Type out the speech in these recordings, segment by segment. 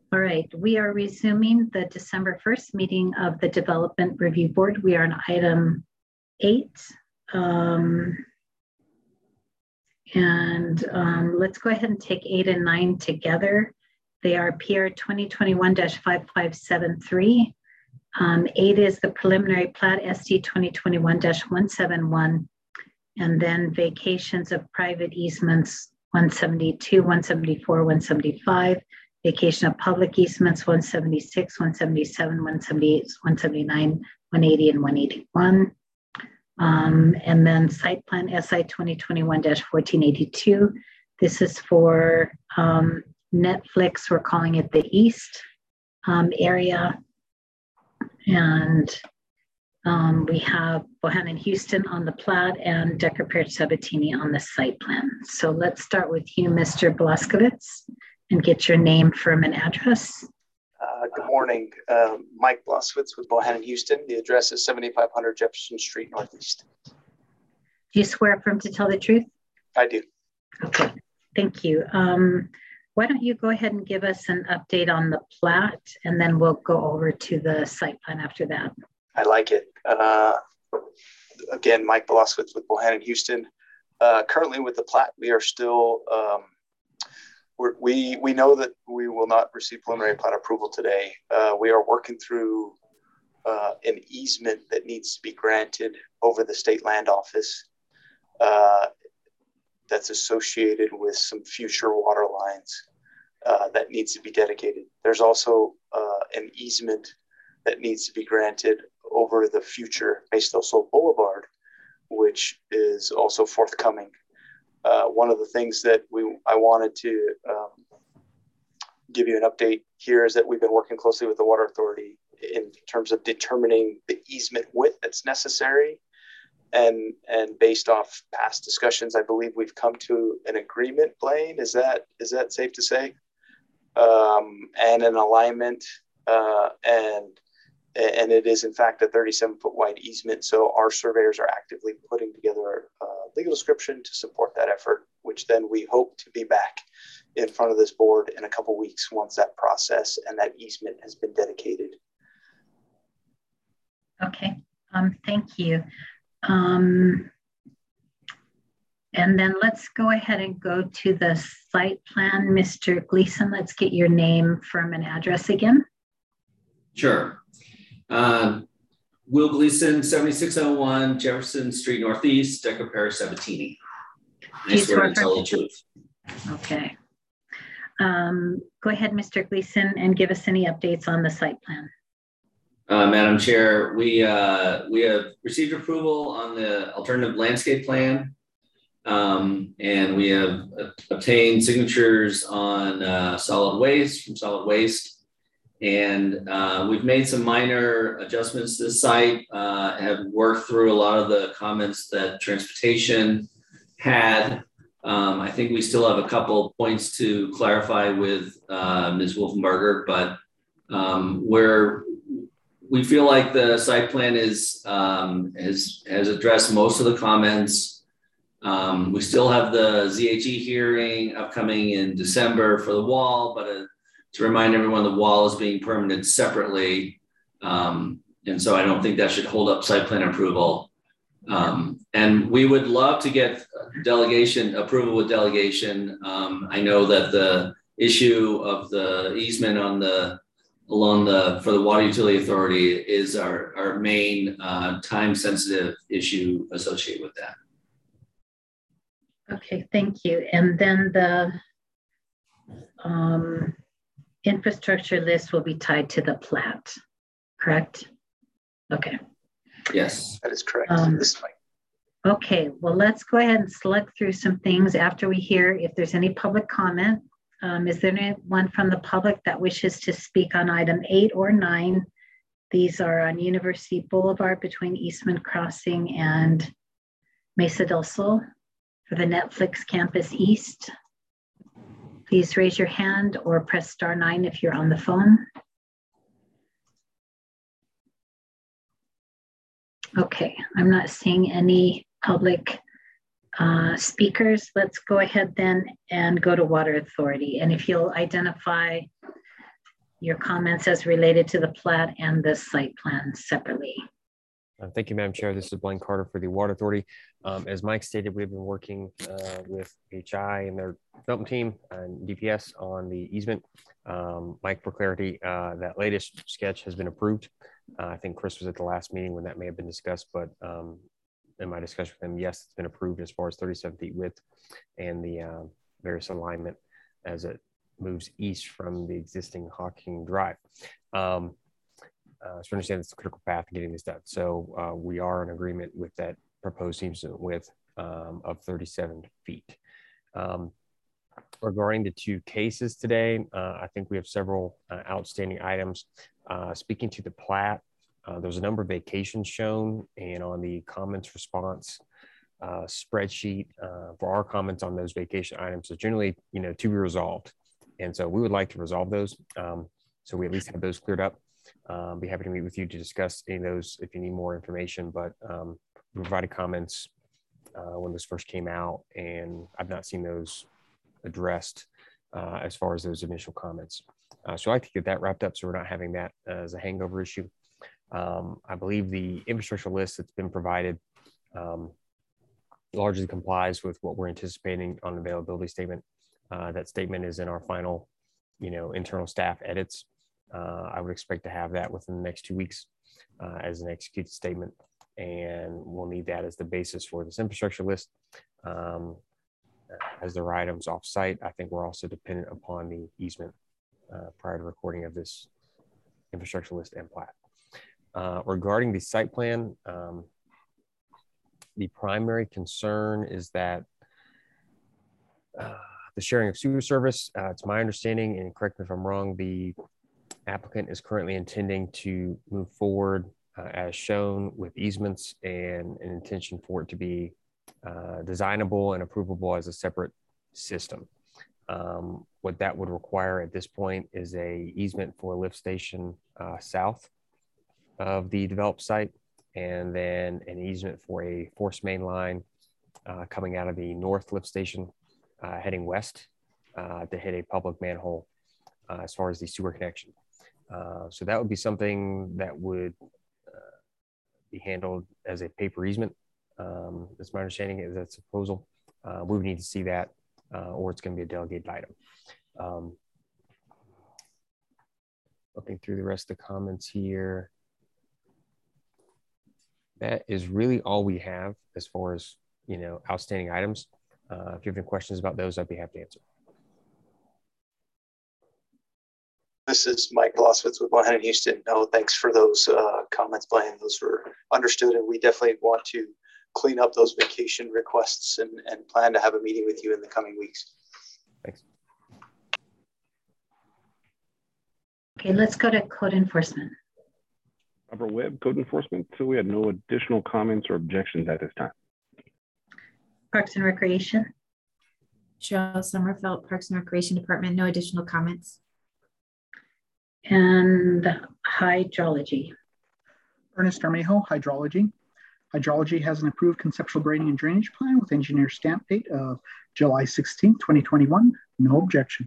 All right, we are resuming the December 1st meeting of the Development Review Board. We are on item 8. Let's go ahead and take 8 and 9 together. They are PR 2021-5573. 8 is the preliminary plat ST 2021-171, and then vacations of private easements 172, 174, 175. Vacation of public easements 176, 177, 178, 179, 180, and 181. And then site plan SI 2021-1482. This is for Netflix. We're calling it the East area. And we have Bohannon Houston on the plat and Decker Parish Sabatini on the site plan. So let's start with you, Mr. Blaskovitz, and get your name, firm, and address. Good morning. Mike Blaskovitz with Bohannon Houston. The address is 7500 Jefferson Street Northeast. Do you swear affirm to tell the truth? I do. Okay, thank you. Why don't you go ahead and give us an update on the plat, and then we'll go over to the site plan after that. I like it. Again, Mike Blaskovitz with Bohannon Houston. Currently with the plat, we are still... We know that we will not receive preliminary plat approval today. We are working through an easement that needs to be granted over the state land office that's associated with some future water lines that needs to be dedicated. There's also an easement that needs to be granted over the future Mesa del Sol Boulevard, which is also forthcoming. One of the things that I wanted to give you an update here is that we've been working closely with the Water Authority in terms of determining the easement width that's necessary. And based off past discussions, I believe we've come to an agreement, Blaine. Is that safe to say? And an alignment, and it is in fact a 37-foot wide easement. So our surveyors are actively putting together a legal description to support that effort, which then we hope to be back in front of this board in a couple of weeks once that process and that easement has been dedicated. Okay, thank you. And then let's go ahead and go to the site plan. Mr. Gleason, let's get your name, firm, and address again. Sure. Will Gleason, 7601 Jefferson Street Northeast, Decker Parish Sabatini. I swear to tell the truth. Okay. Go ahead, Mr. Gleason, and give us any updates on the site plan. Madam Chair, we have received approval on the alternative landscape plan, and we have obtained signatures on solid waste from solid waste. And we've made some minor adjustments to the site, have worked through a lot of the comments that transportation had. I think we still have a couple points to clarify with Ms. Wolfenberger, but we feel like the site plan has addressed most of the comments. We still have the ZHE hearing upcoming in December for the wall, but to remind everyone, the wall is being permitted separately. And so I don't think that should hold up site plan approval. And we would love to get approval with delegation. I know that the issue of the easement for the Water Utility Authority is our main time sensitive issue associated with that. Okay, thank you. And then the infrastructure list will be tied to the plat, correct? Okay. Yes, that is correct. Okay, well, let's go ahead and select through some things after we hear if there's any public comment. Is there anyone from the public that wishes to speak on item 8 or 9? These are on University Boulevard between Eastman Crossing and Mesa del Sol for the Netflix Campus East. Please raise your hand or press *9 if you're on the phone. Okay, I'm not seeing any public speakers. Let's go ahead then and go to Water Authority. And if you'll identify your comments as related to the plat and the site plan separately. Thank you, Madam Chair. This is Blaine Carter for the Water Authority. As Mike stated, we've been working with HI and their development team and DPS on the easement. Mike, for clarity, that latest sketch has been approved. I think Chris was at the last meeting when that may have been discussed, but in my discussion with him, yes, it's been approved as far as 37 feet width and the various alignment as it moves east from the existing Hawking Drive. So understand it's a critical path to getting this done. So we are in agreement with that proposed easement width of 37 feet. Regarding the two cases today, I think we have several outstanding items. Speaking to the plat, there's a number of vacations shown, and on the comments response spreadsheet for our comments on those vacation items is generally, to be resolved. And so we would like to resolve those. So we at least have those cleared up. Be happy to meet with you to discuss any of those if you need more information, but we provided comments when this first came out, and I've not seen those addressed as far as those initial comments. So I'd like to get that wrapped up so we're not having that as a hangover issue. I believe the infrastructure list that's been provided largely complies with what we're anticipating on the availability statement. That statement is in our final, internal staff edits. I would expect to have that within the next 2 weeks as an executed statement, and we'll need that as the basis for this infrastructure list. As there are items off-site, I think we're also dependent upon the easement prior to recording of this infrastructure list and plat. Regarding the site plan, the primary concern is that the sharing of sewer service, it's my understanding, and correct me if I'm wrong, the applicant is currently intending to move forward as shown with easements and an intention for it to be designable and approvable as a separate system. What that would require at this point is a easement for a lift station south of the developed site, and then an easement for a force main line coming out of the north lift station heading west to hit a public manhole as far as the sewer connection. So that would be something that would be handled as a paper easement. That's my understanding is that's a proposal. We would need to see that or it's going to be a delegated item. Looking through the rest of the comments here. That is really all we have as far as, outstanding items. If you have any questions about those, I'd be happy to answer. This is Mike Gloswitz with Mohenan Houston. No, thanks for those comments, Blaine. Those were understood, and we definitely want to clean up those vacation requests and plan to have a meeting with you in the coming weeks. Thanks. Okay, let's go to code enforcement. Robert Webb, code enforcement. So we had no additional comments or objections at this time. Parks and Recreation. Cheryl Sommerfeld, Parks and Recreation Department. No additional comments. And hydrology. Ernest Armejo, hydrology. Hydrology has an approved conceptual grading and drainage plan with engineer stamp date of July 16, 2021. No objection.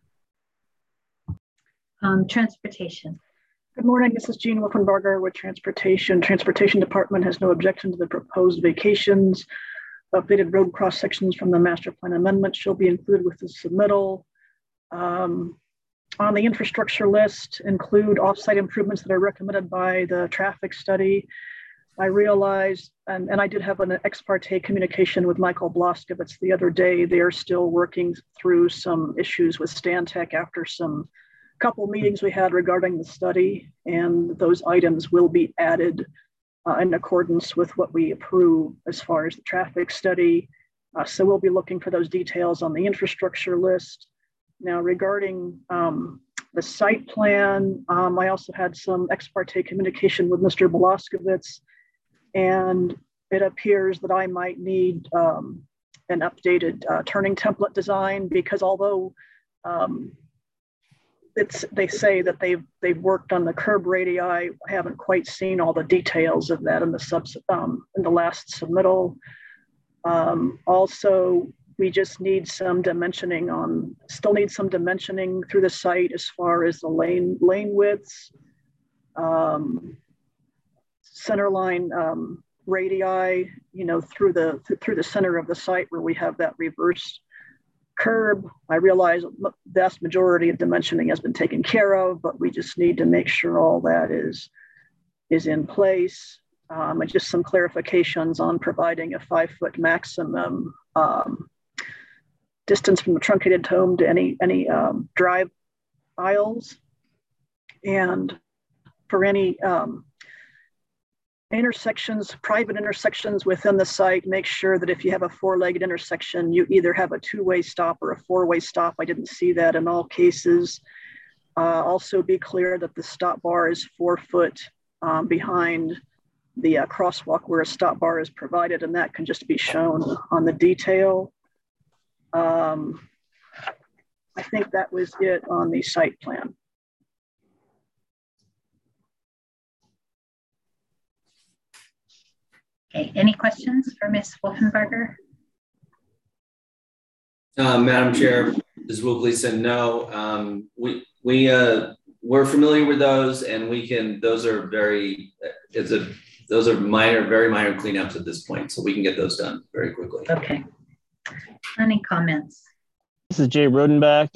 Transportation. Good morning, this is Jean Wolfenbarger with Transportation. Transportation Department has no objection to the proposed vacations. Updated road cross sections from the master plan amendment shall be included with the submittal. On the infrastructure list, include offsite improvements that are recommended by the traffic study. I realized, and I did have an ex parte communication with Michael Bloskovitz the other day. They are still working through some issues with Stantec after some couple meetings we had regarding the study, and those items will be added in accordance with what we approve as far as the traffic study. So we'll be looking for those details on the infrastructure list. Now regarding the site plan, I also had some ex parte communication with Mr. Bloskovitz, and it appears that I might need an updated turning template design, because although they say that they've worked on the curb radii, I haven't quite seen all the details of that in the last submittal. Also, We just need some dimensioning still need some dimensioning through the site as far as the lane widths, center line radii, through the center of the site where we have that reverse curb. I realize the vast majority of dimensioning has been taken care of, but we just need to make sure all that is in place. And just some clarifications on providing a 5-foot maximum distance from the truncated home to any drive aisles, and for any private intersections within the site, make sure that if you have a 4-legged intersection, you either have a 2-way stop or a 4-way stop. I didn't see that in all cases. Also be clear that the stop bar is 4 foot behind the crosswalk where a stop bar is provided, and that can just be shown on the detail. I think that was it on the site plan. Okay, any questions for Ms. Wolfenbarger? Madam Chair, this is Will Gleason. No, we're familiar with those, and those are very minor cleanups at this point, so we can get those done very quickly. Okay. Any comments? This is Jay Rodenbach.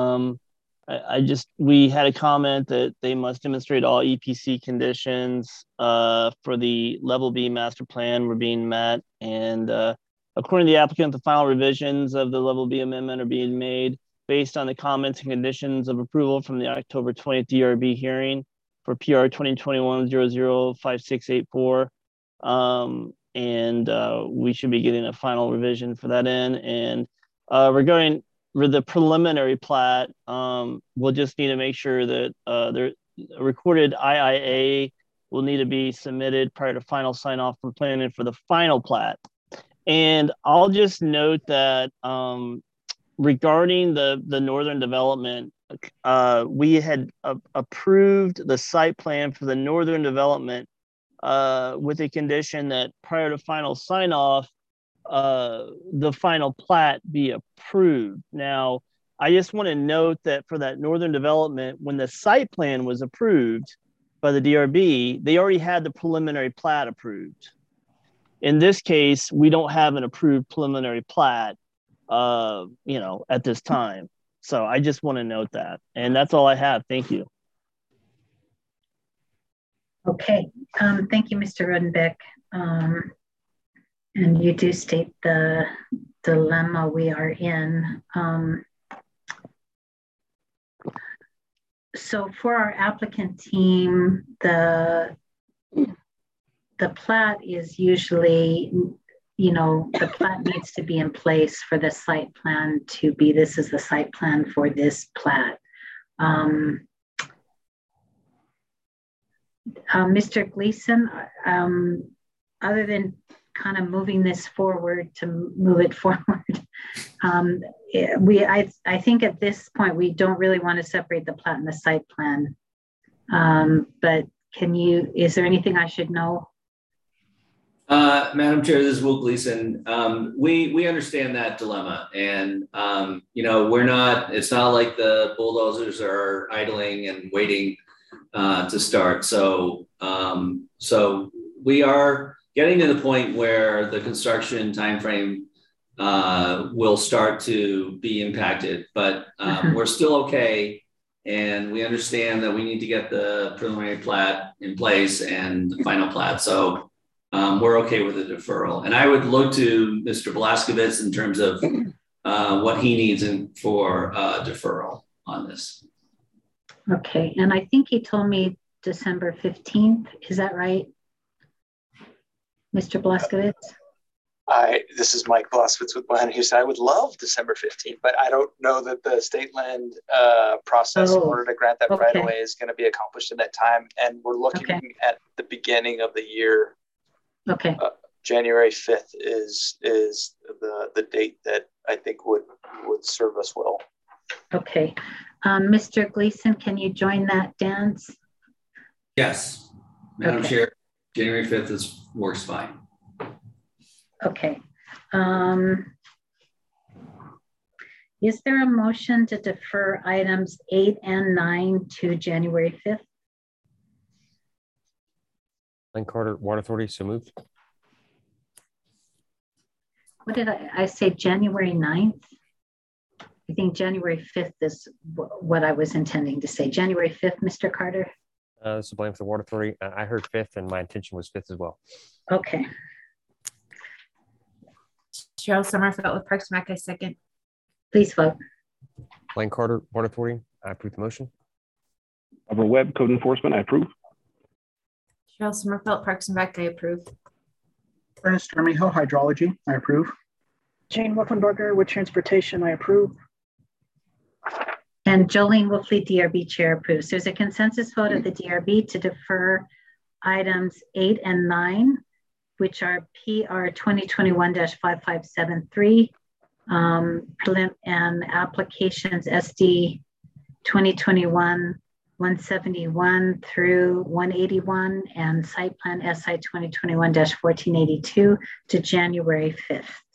We had a comment that they must demonstrate all EPC conditions for the level B master plan were being met. And according to the applicant, the final revisions of the level B amendment are being made based on the comments and conditions of approval from the October 20th DRB hearing for PR 2021-005684. And we should be getting a final revision for that in. And regarding the preliminary plat, we'll just need to make sure that the recorded IIA will need to be submitted prior to final sign off from planning for the final plat. And I'll just note that regarding the northern development, we had approved the site plan for the northern development with a condition that prior to final sign off, the final plat be approved. Now, I just want to note that for that northern development, when the site plan was approved by the DRB, they already had the preliminary plat approved. In this case, we don't have an approved preliminary plat, at this time. So I just want to note that, and that's all I have. Thank you. Okay, thank you, Mr. Rodenbeck. And you do state the dilemma we are in. So for our applicant team, the plat is usually, the plat needs to be in place for the site plan to be, this is the site plan for this plat. Mr. Gleason, other than kind of moving this forward to move it forward, I think at this point we don't really want to separate the plat and the site plan. But is there anything I should know? Madam Chair, this is Will Gleason. We understand that dilemma, and it's not like the bulldozers are idling and waiting to start. So we are getting to the point where the construction timeframe will start to be impacted, but we're still okay. And we understand that we need to get the preliminary plat in place and the final plat. So we're okay with the deferral. And I would look to Mr. Blaskovitz in terms of what he needs for deferral on this. Okay, and I think he told me December 15th. Is that right, Mr. Blaskovitz? This is Mike Blaskovitz with Land Use. I would love December 15th, but I don't know that the state land process in order to grant that right away is going to be accomplished in that time. And we're looking at the beginning of the year. Okay. January 5th is the date that I think would serve us well. Okay. Mr. Gleason, can you join that dance? Yes, Madam Chair, January 5th works fine. Okay. Is there a motion to defer items 8 and 9 to January 5th? Lane Carter, Water Authority, so moved. What did I say? January 9th? I think January 5th is what I was intending to say. January 5th, Mr. Carter? This is Blaine for the Water Authority. I heard 5th and my intention was 5th as well. Okay. Cheryl Sommerfeld with Parks and Rec, I second. Please vote. Lane Carter, Water Authority, I approve the motion. Barbara Webb, Code Enforcement, I approve. Cheryl Sommerfeld, Parks and Rec, I approve. Ernest Armijo, Hydrology, I approve. Jane Wolfenbarger with Transportation, I approve. And Jolene Wolfley, DRB Chair, approves. There's a consensus vote of the DRB to defer items 8 and 9, which are PR 2021-5573 and applications SD 2021-171 through 181 and site plan SI 2021-1482 to January 5th.